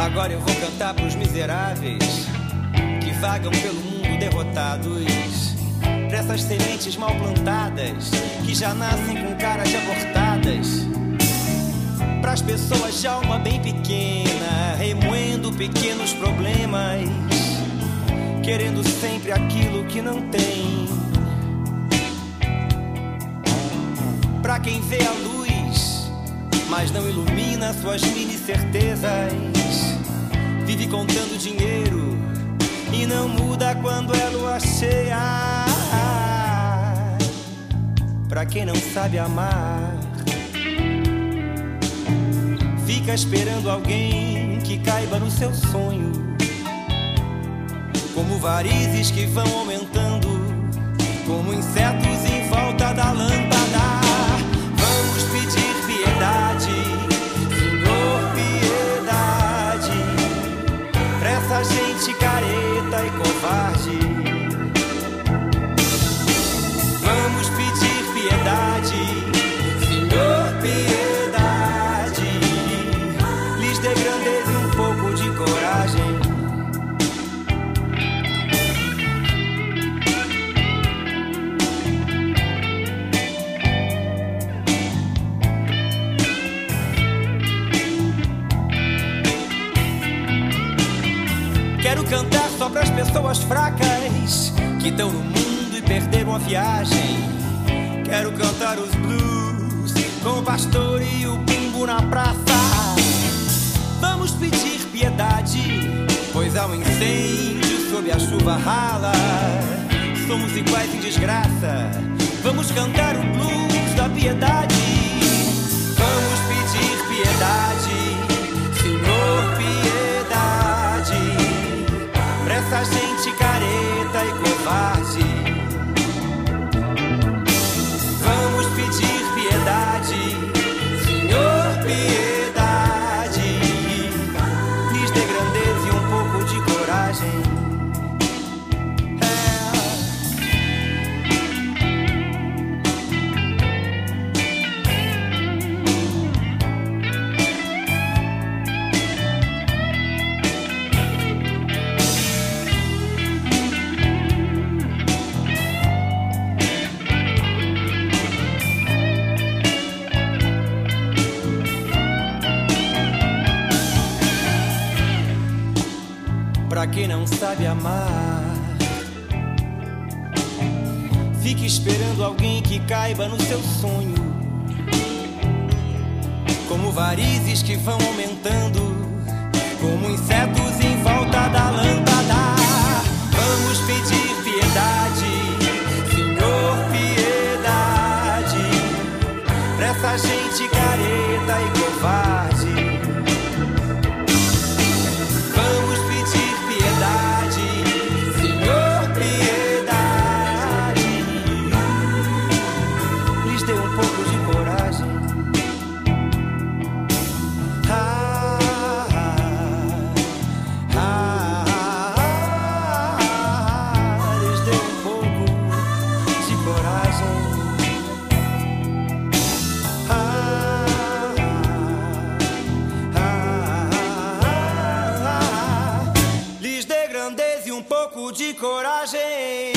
Agora eu vou cantar pros miseráveis que vagam pelo mundo derrotados, pra essas sementes mal plantadas que já nascem com caras de abortadas, pras pessoas de alma bem pequena, remoendo pequenos problemas, querendo sempre aquilo que não tem. Pra quem vê a luz, mas não ilumina suas mini certezas, vive contando dinheiro e não muda quando é lua cheia. Pra quem não sabe amar, fica esperando alguém que caiba no seu sonho, como varizes que vão aumentando, como insetos em volta da lâmpada. Vamos pedir piedade, Senhor, piedade, pra essa gente careta e covarde. Vamos pedir piedade, Senhor, piedade, lhes dê grandeza e um pouco de coragem. Quero cantar só pras pessoas fracas que estão no mundo e perderam a viagem. Quero cantar os blues com o pastor e o bumbo na praça. Vamos pedir piedade, pois há um incêndio sob a chuva rala. Somos iguais em desgraça. Vamos cantar o blues da piedade. Vamos pedir piedade, Senhor, piedade, pra essa gente careta e covarde. Vamos pedir piedade, Senhor, piedade, lhes dê grandeza e um pouco de coragem. Pra quem não sabe amar, fique esperando alguém que caiba no seu sonho, como varizes que vão aumentando, como insetos em volta da lâmpada. Vamos pedir piedade, Senhor, piedade, pra essa gente careta e covarde. Vamos pedir piedade, Senhor, piedade, lhes dê um pouco de coragem. Lhes dê um pouco de coragem. Lhes dê grandeza e um pouco de coragem.